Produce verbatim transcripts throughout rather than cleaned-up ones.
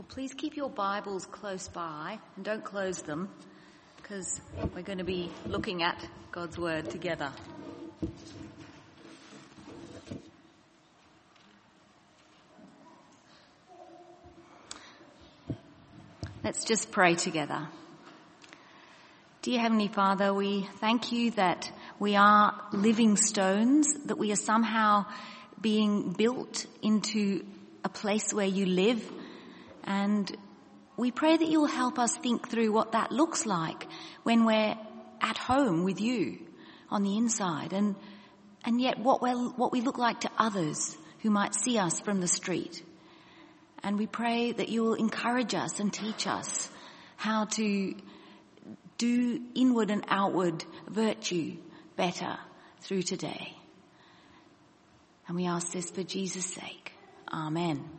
Please keep your Bibles close by and don't close them, because we're going to be looking at God's Word together. Let's just pray together. Dear Heavenly Father, we thank you that we are living stones, that we are somehow being built into a place where you live. And we pray that you'll help us think through what that looks like when we're at home with you on the inside, and and yet what we what we look like to others who might see us from the street. And we pray that you'll encourage us and teach us how to do inward and outward virtue better through today. And we ask this for Jesus' sake. Amen.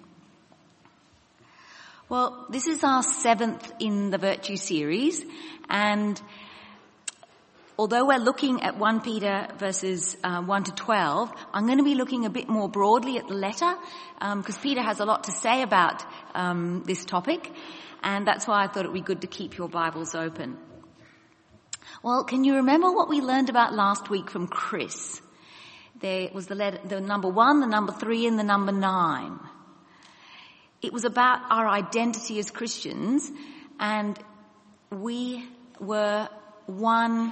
Well, this is our seventh in the Virtue series, and although we're looking at First Peter verses uh, one to twelve, I'm going to be looking a bit more broadly at the letter, because um, Peter has a lot to say about um, this topic, and that's why I thought it would be good to keep your Bibles open. Well, can you remember what we learned about last week from Chris? There was the letter, the number one, the number three, and the number nine. It was about our identity as Christians, and we were one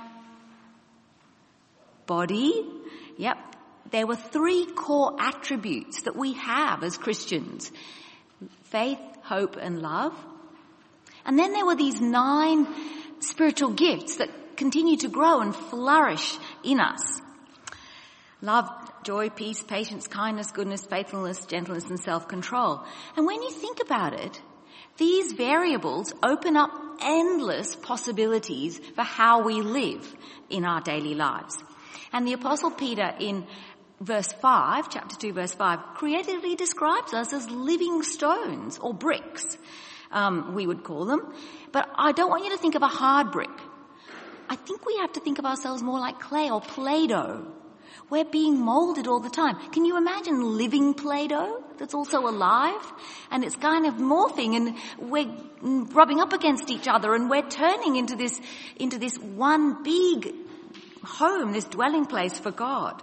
body. Yep. There were three core attributes that we have as Christians: faith, hope, and love. And then there were these nine spiritual gifts that continue to grow and flourish in us: love, joy, peace, patience, kindness, goodness, faithfulness, gentleness, and self-control. And when you think about it, these variables open up endless possibilities for how we live in our daily lives. And the Apostle Peter in verse five, chapter two, verse five, creatively describes us as living stones, or bricks, um, we would call them. But I don't want you to think of a hard brick. I think we have to think of ourselves more like clay or Play-Doh. We're being molded all the time. Can you imagine living Play-Doh that's also alive? And it's kind of morphing, and we're rubbing up against each other, and we're turning into this, into this one big home, this dwelling place for God.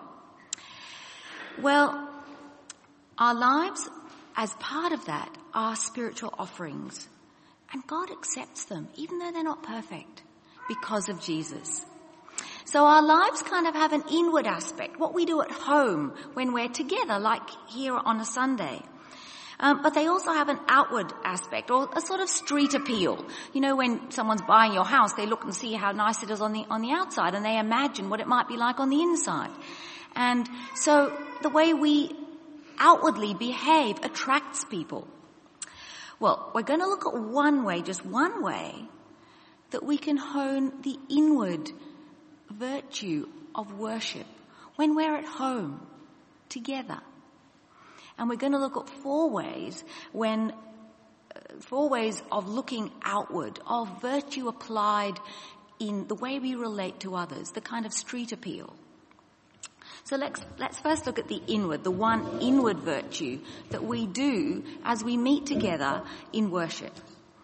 Well, our lives as part of that are spiritual offerings, and God accepts them, even though they're not perfect, because of Jesus. So our lives kind of have an inward aspect, what we do at home when we're together, like here on a Sunday. Um, but they also have an outward aspect, or a sort of street appeal. You know, when someone's buying your house, they look and see how nice it is on the on the outside, and they imagine what it might be like on the inside. And so the way we outwardly behave attracts people. Well, we're going to look at one way, just one way, that we can hone the inward virtue of worship when we're at home together. And we're going to look at four ways when uh, four ways of looking outward, of virtue applied in the way we relate to others, the kind of street appeal. So let's let's first look at the inward, the one inward virtue that we do as we meet together in worship.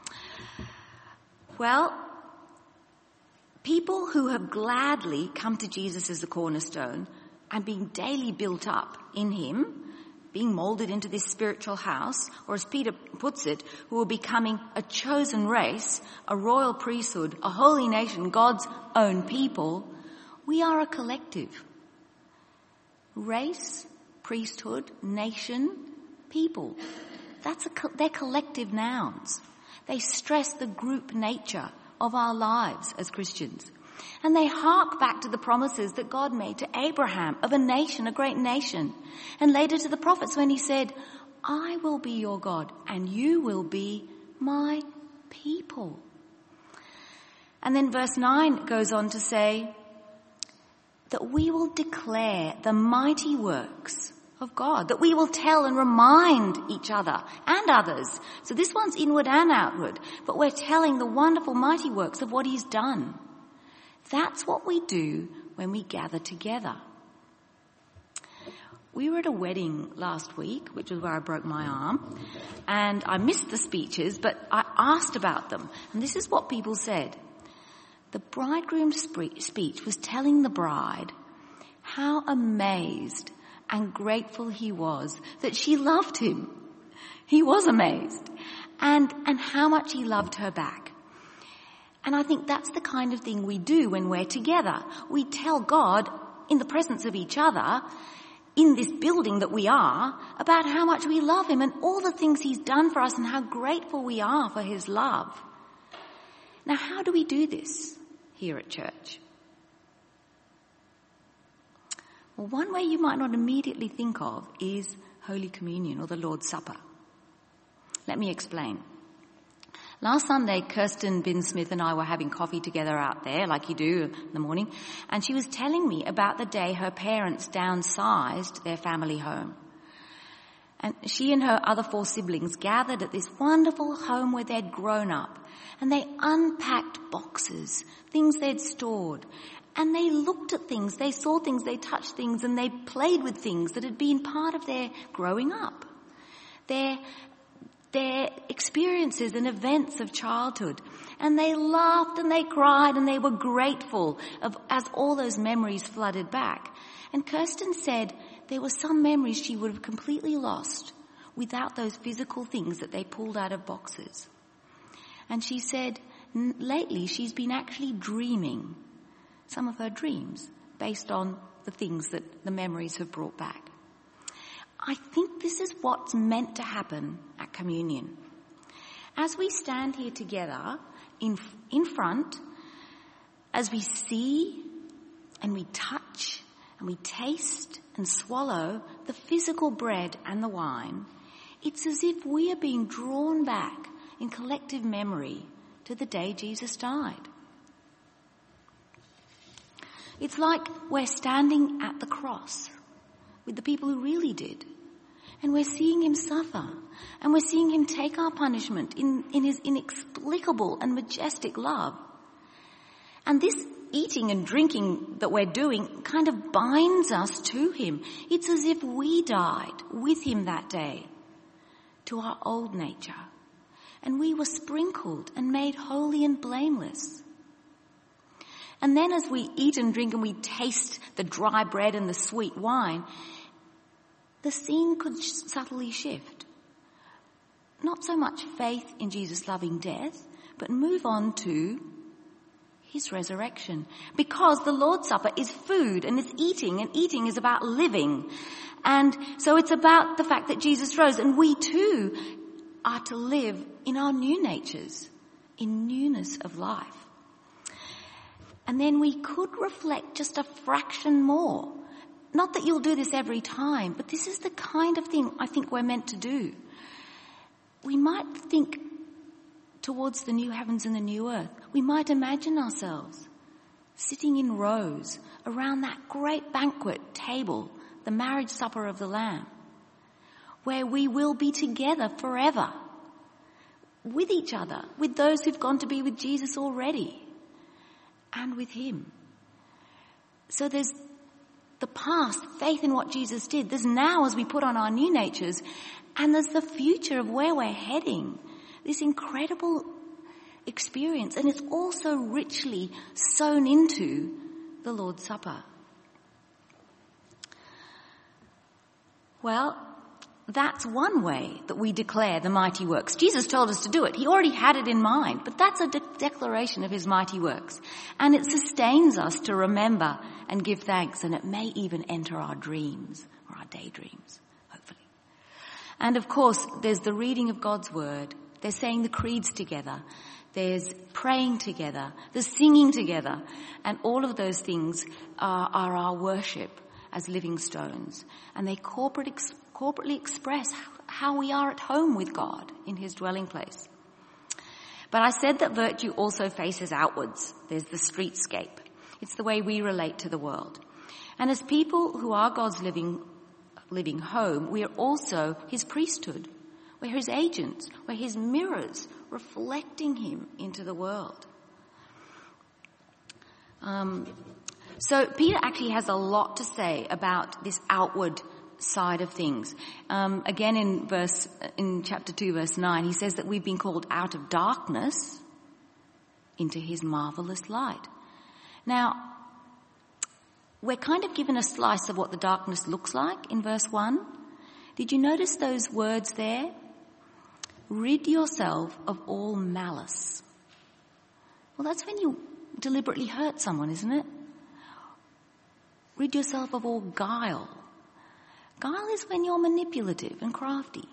Well, people who have gladly come to Jesus as the cornerstone and being daily built up in him, being molded into this spiritual house, or as Peter puts it, who are becoming a chosen race, a royal priesthood, a holy nation, God's own people, we are a collective. Race, priesthood, nation, people. That's a, they're collective nouns. They stress the group nature of our lives as Christians. And they hark back to the promises that God made to Abraham of a nation, a great nation. And later to the prophets when he said, I will be your God and you will be my people. And then verse nine goes on to say that we will declare the mighty works of God, that we will tell and remind each other and others. So this one's inward and outward, but we're telling the wonderful mighty works of what he's done. That's what we do when we gather together. we were at a wedding last week, which is where I broke my arm, and I missed the speeches, but I asked about them. And this is what people said. The bridegroom's speech was telling the bride how amazed and grateful he was that she loved him. He was amazed. And, and how much he loved her back. And I think that's the kind of thing we do when we're together. We tell God, in the presence of each other, in this building that we are, about how much we love him and all the things he's done for us and how grateful we are for his love. Now, how do we do this here at church? Well, one way you might not immediately think of is Holy Communion or the Lord's Supper. Let me explain. Last Sunday, Kirsten Bin-Smith and I were having coffee together out there, like you do in the morning, and she was telling me about the day her parents downsized their family home. And she and her other four siblings gathered at this wonderful home where they'd grown up, and they unpacked boxes, things they'd stored, and they looked at things, they saw things, they touched things, and they played with things that had been part of their growing up. Their their experiences and events of childhood. And they laughed and they cried and they were grateful of, as all those memories flooded back. And Kirsten said there were some memories she would have completely lost without those physical things that they pulled out of boxes. And she said n- lately she's been actually dreaming some of her dreams based on the things that the memories have brought back. I think this is what's meant to happen at communion. As we stand here together in, in front, as we see and we touch and we taste and swallow the physical bread and the wine, it's as if we are being drawn back in collective memory to the day Jesus died. It's like we're standing at the cross with the people who really did. And we're seeing him suffer. And we're seeing him take our punishment in, in his inexplicable and majestic love. And this eating and drinking that we're doing kind of binds us to him. It's as if we died with him that day to our old nature. And we were sprinkled and made holy and blameless. And then as we eat and drink and we taste the dry bread and the sweet wine, the scene could subtly shift. Not so much faith in Jesus' loving death, but move on to his resurrection. Because the Lord's Supper is food and it's eating, and eating is about living. And so it's about the fact that Jesus rose, and we too are to live in our new natures, in newness of life. And then we could reflect just a fraction more. Not that you'll do this every time, but this is the kind of thing I think we're meant to do. We might think towards the new heavens and the new earth. We might imagine ourselves sitting in rows around that great banquet table, the marriage supper of the Lamb, where we will be together forever with each other, with those who've gone to be with Jesus already, and with him. So there's the past, faith in what Jesus did. There's now as we put on our new natures, and there's the future of where we're heading. This incredible experience, and it's also richly sown into the Lord's Supper. Well, that's one way that we declare the mighty works. Jesus told us to do it. He already had it in mind, but that's a de- declaration of his mighty works. And it sustains us to remember and give thanks, and it may even enter our dreams or our daydreams, hopefully. And of course, there's the reading of God's word. There's saying the creeds together. There's praying together. There's singing together. And all of those things are, are our worship as living stones. And they corporate ex- corporately express how we are at home with God in his dwelling place. But I said that virtue also faces outwards. There's the streetscape. It's the way we relate to the world. And as people who are God's living, living home, we are also his priesthood. We're his agents. We're his mirrors, reflecting him into the world. Um, so Peter actually has a lot to say about this outward side of things. Um, again in verse, in chapter two, verse nine, he says that we've been called out of darkness into his marvelous light. Now, we're kind of given a slice of what the darkness looks like in verse one. Did you notice those words there? Rid yourself of all malice. Well, that's when you deliberately hurt someone, isn't it? Rid yourself of all guile. Guile is when you're manipulative and crafty.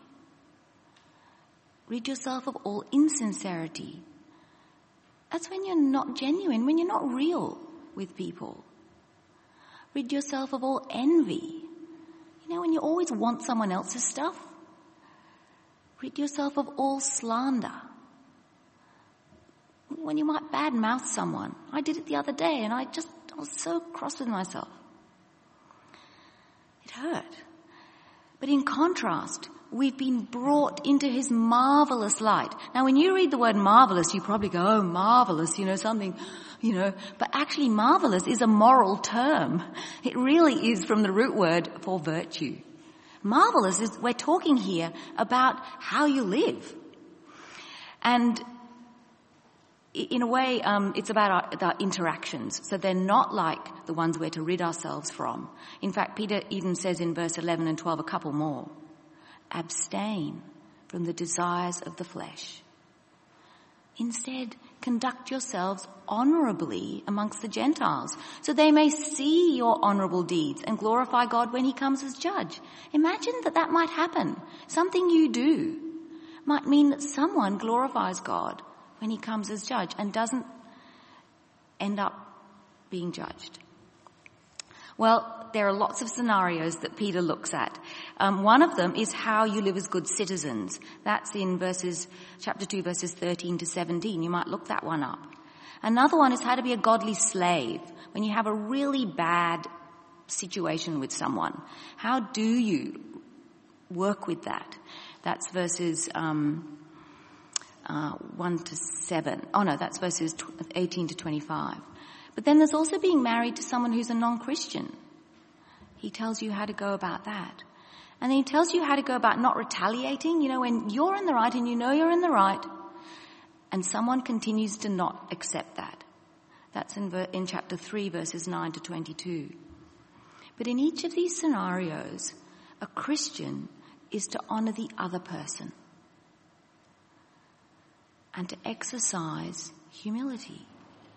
Rid yourself of all insincerity. That's when you're not genuine, when you're not real with people. Rid yourself of all envy. You know, when you always want someone else's stuff. Rid yourself of all slander. When you might badmouth someone. I did it the other day and I just I was so cross with myself. It hurt. But in contrast, we've been brought into his marvelous light. Now, when you read the word marvelous, you probably go, oh, marvelous, you know, something, you know. But actually, marvelous is a moral term. It really is from the root word for virtue. Marvelous is, we're talking here about how you live. And in a way, um, it's about our, our interactions. So they're not like the ones we're to rid ourselves from. In fact, Peter even says in verse eleven and twelve a couple more. Abstain from the desires of the flesh. Instead, conduct yourselves honourably amongst the Gentiles, so they may see your honourable deeds and glorify God when he comes as judge. Imagine that that might happen. Something you do might mean that someone glorifies God when he comes as judge and doesn't end up being judged. Well, there are lots of scenarios that Peter looks at. Um, one of them is how you live as good citizens. That's in verses, chapter two, verses thirteen to seventeen. You might look that one up. Another one is how to be a godly slave when you have a really bad situation with someone. How do you work with that? That's verses um, uh, one to seven. Oh no, that's verses eighteen to twenty-five. But then there's also being married to someone who's a non-Christian. He tells you how to go about that. And then he tells you how to go about not retaliating, you know, when you're in the right and you know you're in the right, and someone continues to not accept that. That's in, ver- in chapter three, verses nine to twenty-two. But in each of these scenarios, a Christian is to honour the other person and to exercise humility.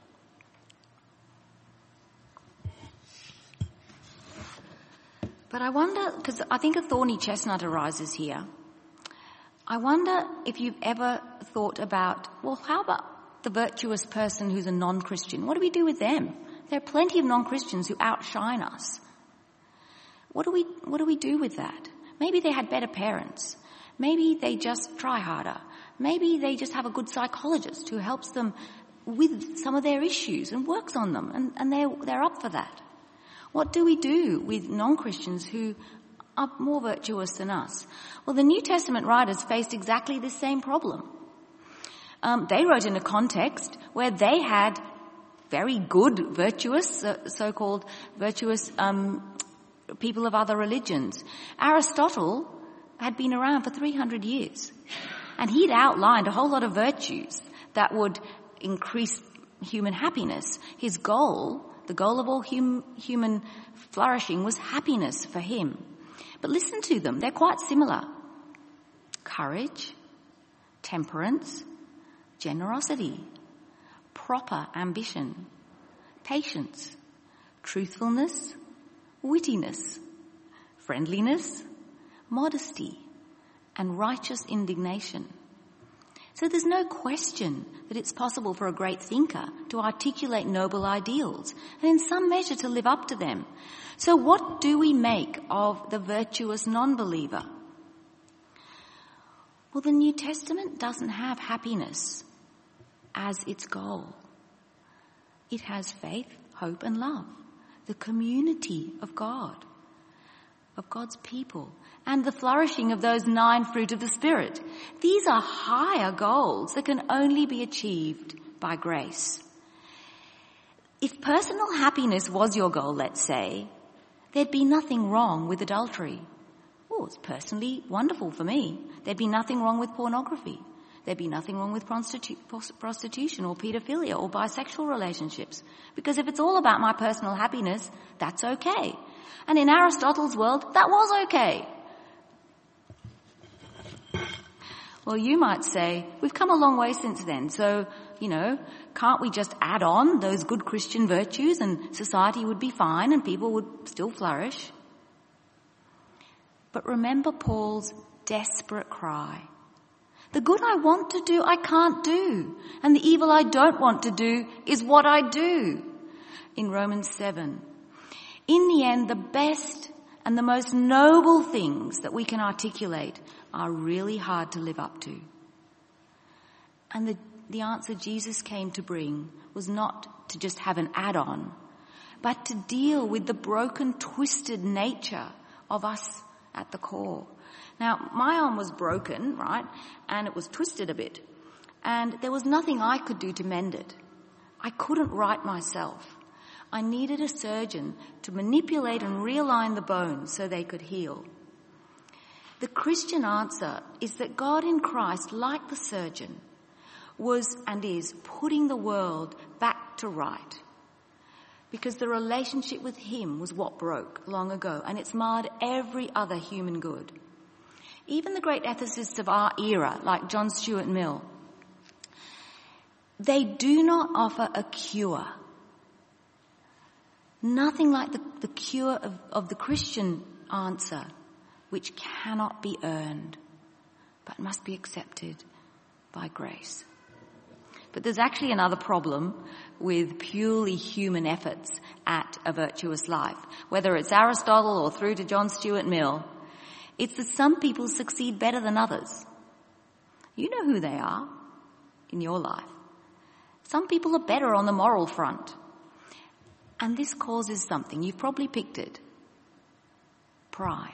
But I wonder, because I think a thorny chestnut arises here, I wonder if you've ever thought about, well, how about the virtuous person who's a non-Christian? What do we do with them? There are plenty of non-Christians who outshine us. What do we, what do we do with that? Maybe they had better parents. Maybe they just try harder. Maybe they just have a good psychologist who helps them with some of their issues and works on them, and, and they're, they're up for that. What do we do with non-Christians who are more virtuous than us? Well, the New Testament writers faced exactly the same problem. Um, they wrote in a context where they had very good, virtuous, uh, so-called virtuous um, people of other religions. Aristotle had been around for three hundred years, and he'd outlined a whole lot of virtues that would increase human happiness. His goal, the goal of all hum, human flourishing, was happiness for him. But listen to them, they're quite similar. Courage, temperance, generosity, proper ambition, patience, truthfulness, wittiness, friendliness, modesty, and righteous indignation. So there's no question that it's possible for a great thinker to articulate noble ideals and in some measure to live up to them. So what do we make of the virtuous non-believer? Well, the New Testament doesn't have happiness as its goal. It has faith, hope, and love, the community of God, of God's people, and the flourishing of those nine fruit of the Spirit. These are higher goals that can only be achieved by grace. If personal happiness was your goal, let's say, there'd be nothing wrong with adultery. Oh, it's personally wonderful for me. There'd be nothing wrong with pornography. There'd be nothing wrong with prostitu- prostitution or paedophilia or bisexual relationships. Because if it's all about my personal happiness, that's okay. And in Aristotle's world, that was okay. Well, you might say, we've come a long way since then, so, you know, can't we just add on those good Christian virtues and society would be fine and people would still flourish? But remember Paul's desperate cry. The good I want to do, I can't do. And the evil I don't want to do is what I do. In Romans seven. In the end, the best and the most noble things that we can articulate are really hard to live up to. And the, the answer Jesus came to bring was not to just have an add-on, but to deal with the broken, twisted nature of us at the core. Now, my arm was broken, right, and it was twisted a bit, and there was nothing I could do to mend it. I couldn't right myself. I needed a surgeon to manipulate and realign the bones so they could heal. The Christian answer is that God in Christ, like the surgeon, was and is putting the world back to right. Because the relationship with him was what broke long ago, and it's marred every other human good. Even the great ethicists of our era, like John Stuart Mill, they do not offer a cure. Nothing like the, the cure of, of the Christian answer, which cannot be earned, but must be accepted by grace. But there's actually another problem with purely human efforts at a virtuous life. Whether it's Aristotle or through to John Stuart Mill, it's that some people succeed better than others. You know who they are in your life. Some people are better on the moral front. And this causes something. You've probably picked it. Pride.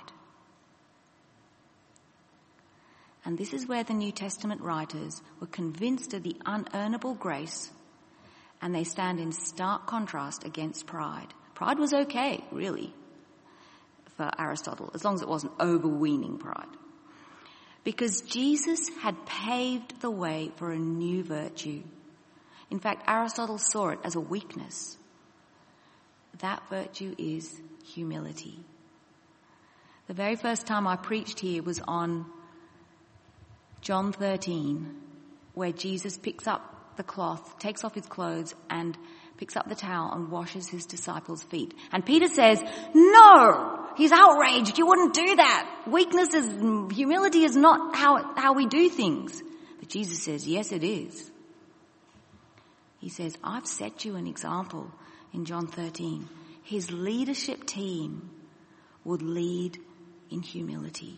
And this is where the New Testament writers were convinced of the unearnable grace, and they stand in stark contrast against pride. Pride was okay, really, for Aristotle, as long as it wasn't overweening pride. Because Jesus had paved the way for a new virtue. In fact, Aristotle saw it as a weakness. That virtue is humility. The very first time I preached here was on John thirteen, where Jesus picks up the cloth, takes off his clothes, and picks up the towel and washes his disciples' feet. And Peter says, no, he's outraged. You wouldn't do that. Weakness is, humility is not how, how we do things. But Jesus says, yes, it is. He says, I've set you an example in John thirteen. His leadership team would lead in humility.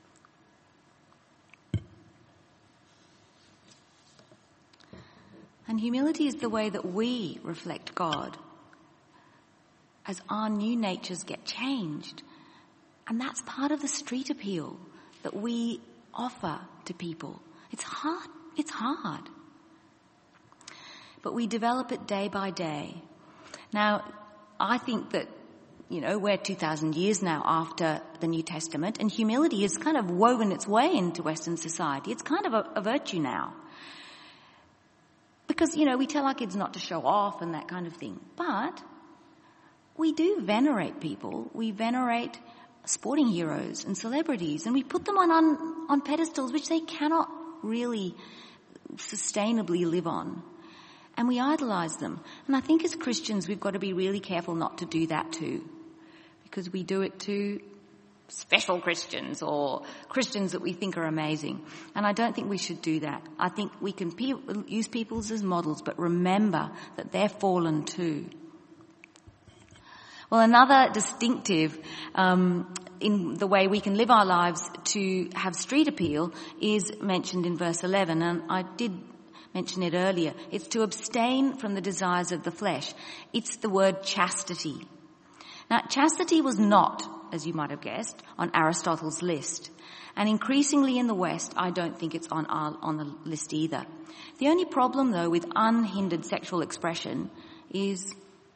And humility is the way that we reflect God as our new natures get changed. And that's part of the street appeal that we offer to people. It's hard. It's hard. But we develop it day by day. Now, I think that, you know, we're two thousand years now after the New Testament, and humility has kind of woven its way into Western society. It's kind of a, a virtue now. Because, you know, we tell our kids not to show off and that kind of thing. But we do venerate people. We venerate sporting heroes and celebrities, and we put them on, on, on pedestals which they cannot really sustainably live on. And we idolize them. And I think as Christians we've got to be really careful not to do that too. Because we do it to special Christians or Christians that we think are amazing. And I don't think we should do that. I think we can pe- use people as models, but remember that they're fallen too. Well, another distinctive um, in the way we can live our lives to have street appeal is mentioned in verse eleven, and I did mention it earlier. It's to abstain from the desires of the flesh. It's the word chastity. Now, chastity was not, as you might have guessed, on Aristotle's list. And increasingly in the West, I don't think it's on our, on the list either. The only problem, though, with unhindered sexual expression is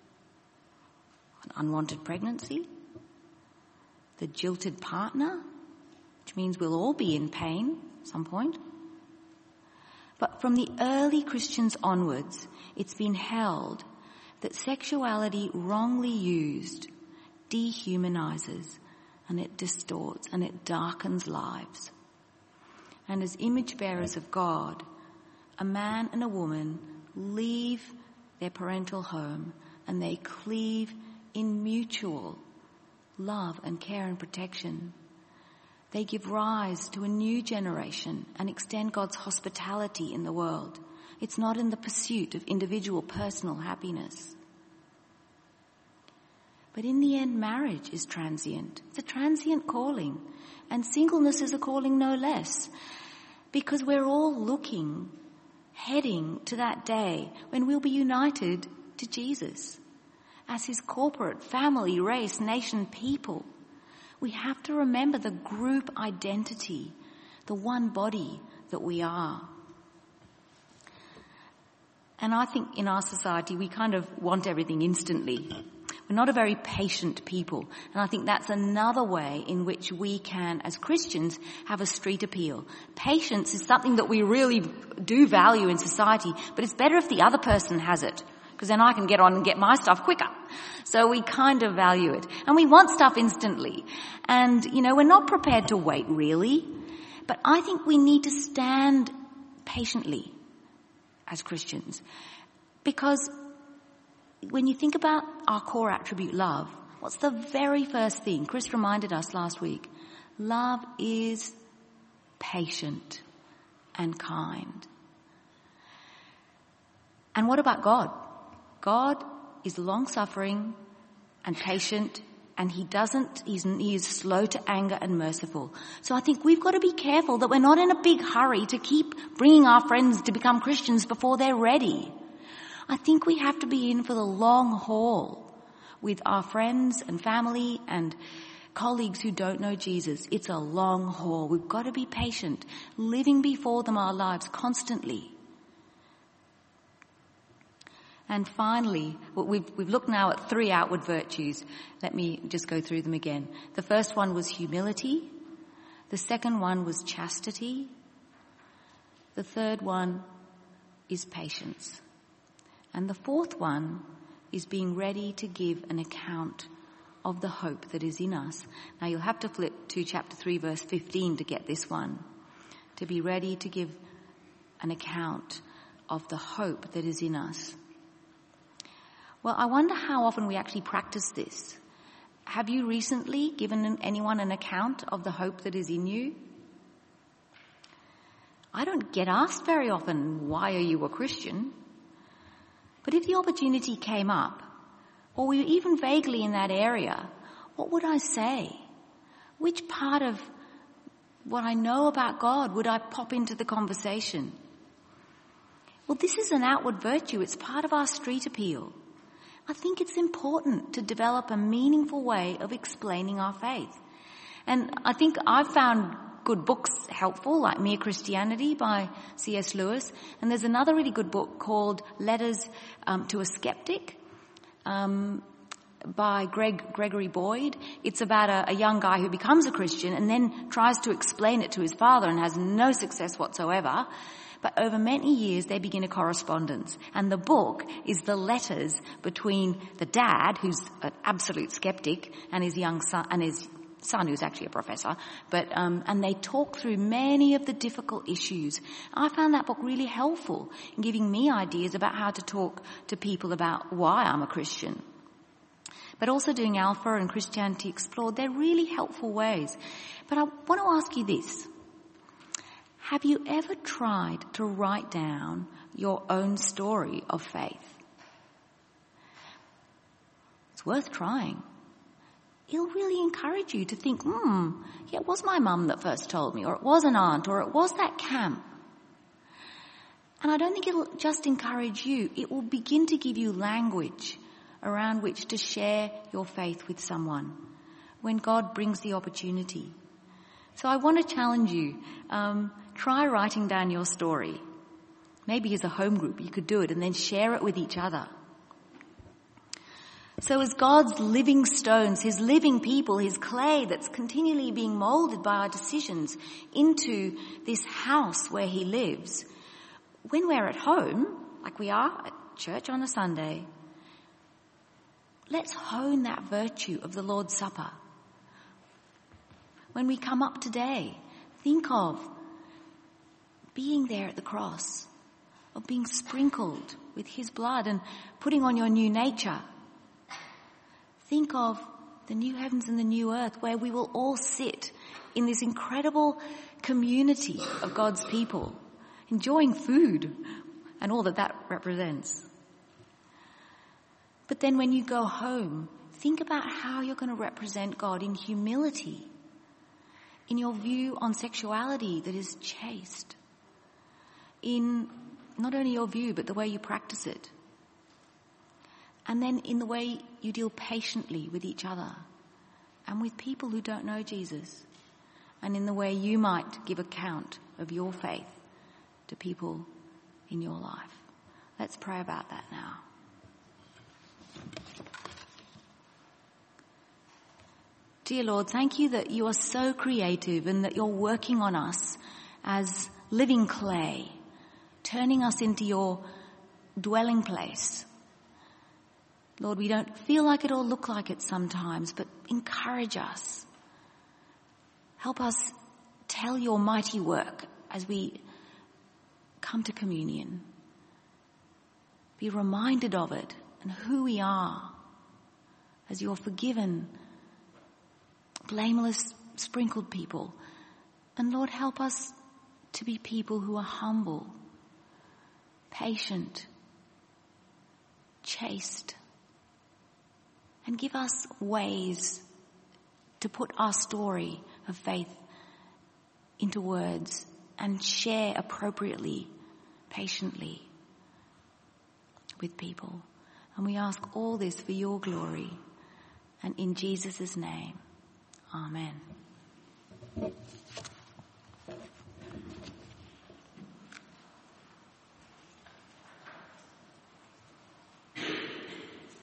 an unwanted pregnancy, the jilted partner, which means we'll all be in pain at some point. But from the early Christians onwards, it's been held that sexuality wrongly used dehumanizes, and it distorts and it darkens lives. And as image bearers of God, a man and a woman leave their parental home and they cleave in mutual love and care and protection. They give rise to a new generation and extend God's hospitality in the world. It's not in the pursuit of individual personal happiness. But in the end, marriage is transient. It's a transient calling. And singleness is a calling no less. Because we're all looking, heading to that day when we'll be united to Jesus as his corporate, family, race, nation, people. We have to remember the group identity, the one body that we are. And I think in our society we kind of want everything instantly. We're not a very patient people. And I think that's another way in which we can, as Christians, have a street appeal. Patience is something that we really do value in society, but it's better if the other person has it, because then I can get on and get my stuff quicker. So we kind of value it. And we want stuff instantly. And, you know, we're not prepared to wait, really. But I think we need to stand patiently as Christians. Because when you think about our core attribute, love, what's the very first thing? Chris reminded us last week. Love is patient and kind. And what about God? God is long-suffering and patient, and he doesn't, he's, he is slow to anger and merciful. So I think we've got to be careful that we're not in a big hurry to keep bringing our friends to become Christians before they're ready. I think we have to be in for the long haul with our friends and family and colleagues who don't know Jesus. It's a long haul. We've got to be patient, living before them our lives constantly. And finally, we've, we've looked now at three outward virtues. Let me just go through them again. The first one was humility. The second one was chastity. The third one is patience. And the fourth one is being ready to give an account of the hope that is in us. Now you'll have to flip to chapter three, verse fifteen to get this one. To be ready to give an account of the hope that is in us. Well, I wonder how often we actually practice this. Have you recently given anyone an account of the hope that is in you? I don't get asked very often, why are you a Christian? But if the opportunity came up, or we were even vaguely in that area, what would I say? Which part of what I know about God would I pop into the conversation? Well, this is an outward virtue. It's part of our street appeal. I think it's important to develop a meaningful way of explaining our faith. And I think I've found good books helpful, like Mere Christianity by C S Lewis. And there's another really good book called Letters um, to a Skeptic um, by Greg Gregory Boyd. It's about a, a young guy who becomes a Christian and then tries to explain it to his father and has no success whatsoever. But over many years, they begin a correspondence. And the book is the letters between the dad, who's an absolute skeptic, and his young son, and his son, who's actually a professor. But um, and they talk through many of the difficult issues. I found that book really helpful in giving me ideas about how to talk to people about why I'm a Christian. But also doing Alpha and Christianity Explored, they're really helpful ways. But I want to ask you this. Have you ever tried to write down your own story of faith? It's worth trying. It'll really encourage you to think, hmm, yeah, it was my mum that first told me, or it was an aunt, or it was that camp. And I don't think it'll just encourage you. It will begin to give you language around which to share your faith with someone when God brings the opportunity. So I want to challenge you. Um, try writing down your story. Maybe as a home group you could do it and then share it with each other. So as God's living stones, his living people, his clay that's continually being molded by our decisions into this house where he lives, when we're at home, like we are at church on a Sunday, let's hone that virtue of the Lord's Supper. When we come up today, think of being there at the cross, of being sprinkled with his blood and putting on your new nature. Think of the new heavens and the new earth where we will all sit in this incredible community of God's people, enjoying food and all that that represents. But then when you go home, think about how you're going to represent God in humility, in your view on sexuality that is chaste, in not only your view but the way you practice it, and then in the way you deal patiently with each other and with people who don't know Jesus, and in the way you might give account of your faith to people in your life. Let's pray about that now. Dear Lord, thank you that you are so creative and that you're working on us as living clay, turning us into your dwelling place. Lord, we don't feel like it or look like it sometimes, but encourage us. Help us tell your mighty work as we come to communion. Be reminded of it and who we are as your forgiven, blameless, sprinkled people. And Lord, help us to be people who are humble, patient, chaste, and give us ways to put our story of faith into words and share appropriately, patiently with people. And we ask all this for your glory and in Jesus' name. Amen.